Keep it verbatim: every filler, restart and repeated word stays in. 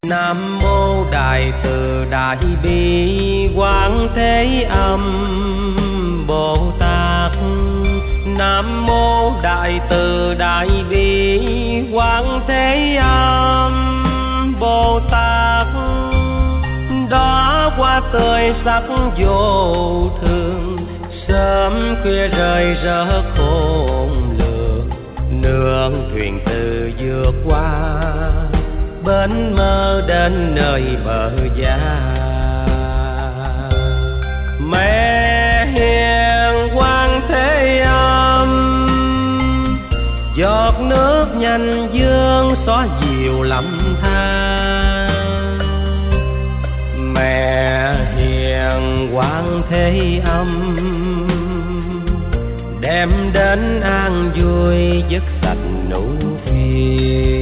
Nam mô Đại Từ Đại Bi Quán Thế Âm Bồ Tát. Nam mô Đại Từ Đại Bi Quán Thế Âm Bồ Tát. Đó hoa tươi sắc vô thường, sớm khuya rơi rớt khôn lường. Nương thuyền từ vượt qua, bến mơ đến nơi bờ gia. Mẹ hiền Quan Thế Âm, giọt nước nhanh dương xóa dịu lầm than. Mẹ hiền Quan Thế Âm, đem đến an vui dứt sạch nụ phiền.